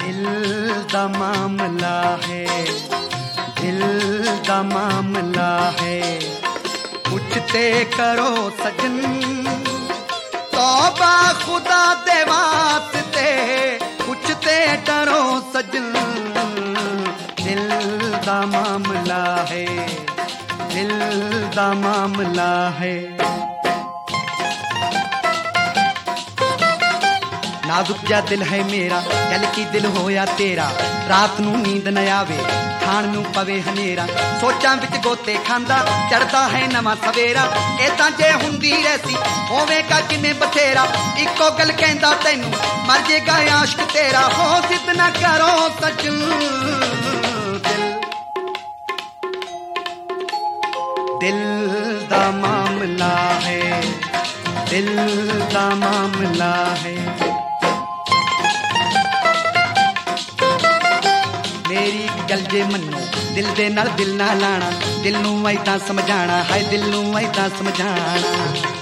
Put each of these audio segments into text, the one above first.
दिल दा मामला है, दिल दा मामला है। पूछते करो सजन तौबा खुदा दे वास्ते, पूछते करो सजन दिल दा मामला है, दिल दा मामला है। नाजुक जा दिल है मेरा, कल की दिल होया तेरा। रात नू नींद न आवे, खाण नू पवे हनेरा। सोचां विच गोते खांदा, चढ़दा है नवां सवेरा। ऐदां जे हुंदी रहसी होवेगा किने बथेरा। इक्को गल कहंदा तैनू, मर जेगा आशिक तेरा। हो जिद ना करो सजन, दिल दा मामला है, दिल दा मामला है। मेरी गल जे मन्नो, दिल दे नाल दिल ना लाना। दिल नू ऐदां समझाना, हाय दिल नू ऐदां समझाना।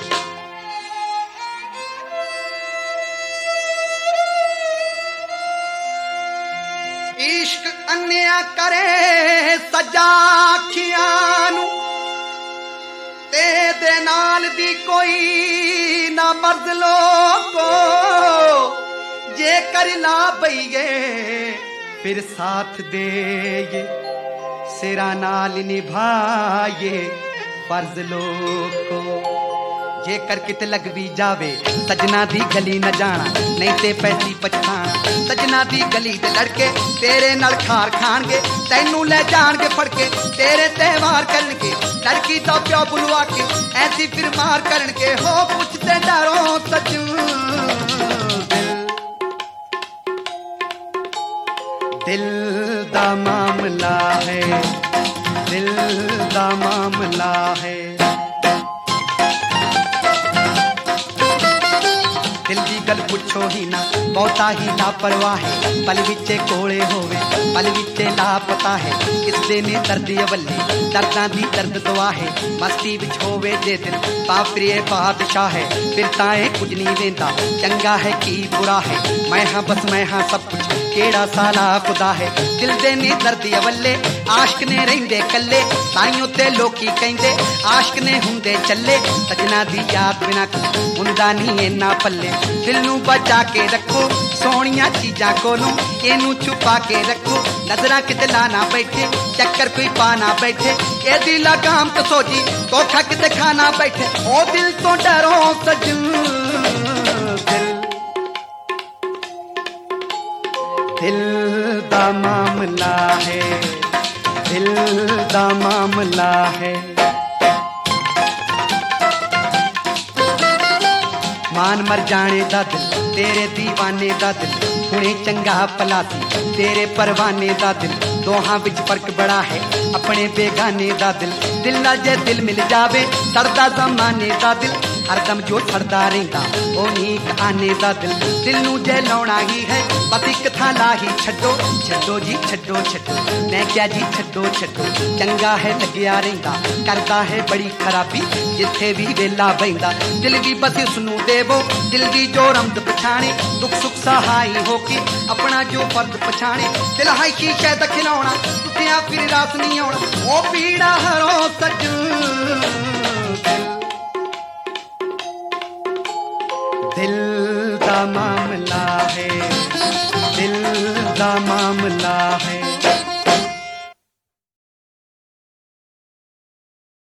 इश्क अन्या करे सजा अखियां नू, ते दे नाल दी कोई ना मर्द लोगो। जे कर ला बईए फिर साथ दे ये, सिरा नाल निभाए फर्ज लोगो। जेकर किते लग भी जावे सजना दी गली न जाना, नहीं ते पैसी पछताना। सजना दी गली दे लड़के तेरे नाल खार खाणगे, तैनू ले जाणगे फड़ के, तेरे त्यौहार करनगे। लड़की दा प्यो बुलवा के ऐसी फिर मार करनगे। हो पुछते डरो सजन, दिल दा मामला है, दिल दा मामला है। दिल दी गल पुछो ही ना, बहुता ही लापरवाह है। पल विचे कोले होवे, पल विचे लापता है। किसदे ने दर्द अवली, दर्दां दी दर्द दुआ है। मस्ती विच होवे जे दिल पापरिए बादशाह है। फिर ताए कुछ नहीं देंदा, चंगा है कि बुरा है। मैं हाँ बस मैं हाँ सब कुछ, केड़ा साला खुदा है। दिल दे ने दर्द अवले, आशिक ने रहिंदे कल्ले। ताइयों ते लोकी कहिंदे आशिक ने हुंदे चले। सजना दी याद बिना हुंदा नहीं इन्ना पल्ले। दिल नू बचा के रखो सोहणियां चीजां कोलों, इनू छुपा के रखो। नजरां किते लाना बैठे, चक्कर कोई पाना बैठे। ए दी लगाम तो सोजी, धोखा किते खाना बैठे। ओ दिल तो डरो सजन, दिल दा मामला है, दिल दा मामला है। मान मर जाने दा दिल, तेरे दीवाने दा दिल। हुणे चंगा भला सी तेरे परवाने दा दिल। दोहां विच फर्क बड़ा है, अपने बेगाने दा दिल। दिल नाल जे दिल मिल जावे, सड़दा जमाने दा दिल। हरदम जो सड़दा रहिंदा ओ नीक आने दा दिल। दिल नू जे लाउणा ही है, बस इक थां ला ही छड्डो। छड्डो जी छड्डो छड्डो, मैं क्या जी छड्डो छड्डो। चंगा है लग्या रहिंदा, करदा है बड़ी खराबी जिथे भी वेला बहिंदा। दिल भी बस उसनू देवो, दिल दी जो रमद पछाणे। दुख सुख सहाई होके अपना जो फर्ज पछाणे। दिल है शीशे दा खिलौना, टुटिया फिर रास नहीं आउणा। ओ पीड़ा हरो सजन, दिल दा मामला है, दिल दा मामला है।